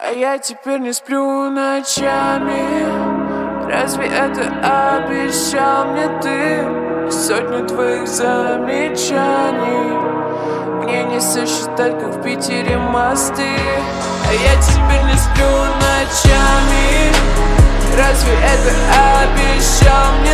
А я теперь не сплю ночами. Разве это обещал мне ты? Сотни твоих замечаний мне не сосчитать, как в Питере мосты. А я теперь не сплю ночами. Разве это обещал мне